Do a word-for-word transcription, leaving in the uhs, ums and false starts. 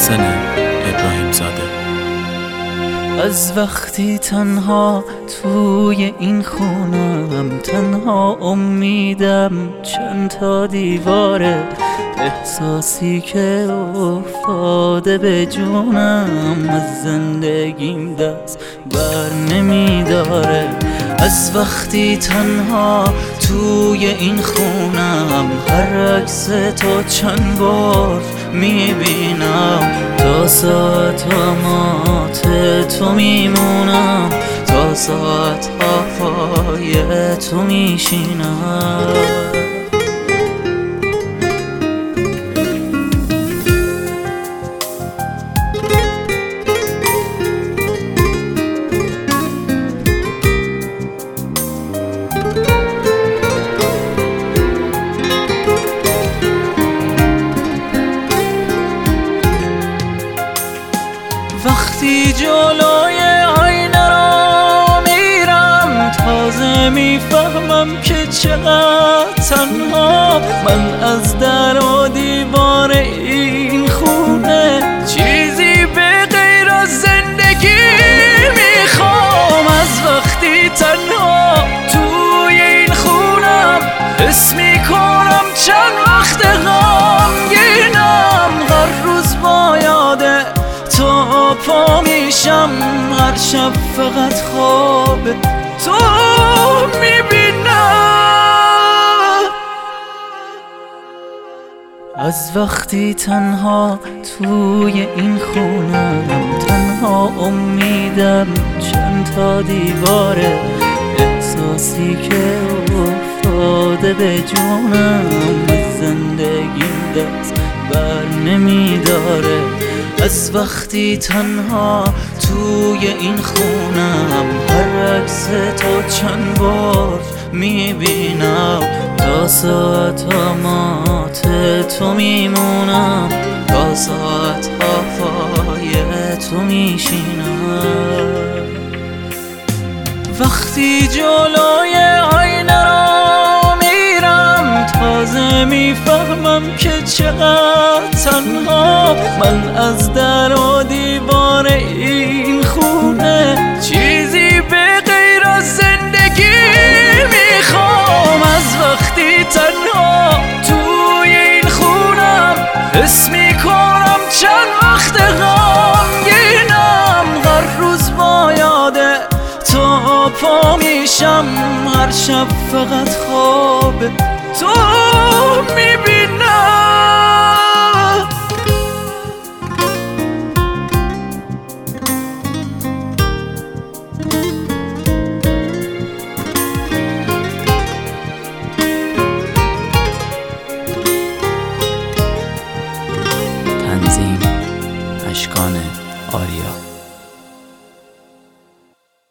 محسن ابراهیم زاده. از وقتی تنها توی این خونم، تنها امیدم چند تا دیواره، احساسی که افتاده به جونم، از زندگیم دست بر نمیداره. از وقتی تنها توی این خونم، هر عکس تو چند بار میبینم، تا ساعت ها مات تو میمونم، تا ساعت ها پای تو میشینم. وقتی جلوی آینه را میرم، تازه میفهمم که چقدر تنها من، از در و دیوار این خونه چیزی به غیر از زندگی میخوام. از وقتی تنها توی این خونم، حس میکنم چند وقت غمگینم، هر روز با یاده تو پا میشم، هر شب فقط خواب تو میبینم. از وقتی تنها توی این خونم، تنها امیدم چند تا دیواره، احساسی که افتاده به جونم، از زندگیم دست بر نمیداره. از وقتی تنها توی این خونم، هر عکس تو چند بار میبینم، تا ساعت ها مات تو میمونم، تا ساعت ها پای تو میشینم. وقتی جلوی آینه را میرم، تازه میفهمم که چقدر تنها من، از در و دیوار این خونه چیزی به غیر از زندگی میخوام. از وقتی تنها توی این خونم، حس میکنم چند وقت غمگینم، هر روز با یاده تو پا میشم، هر شب فقط خواب تو میبینم.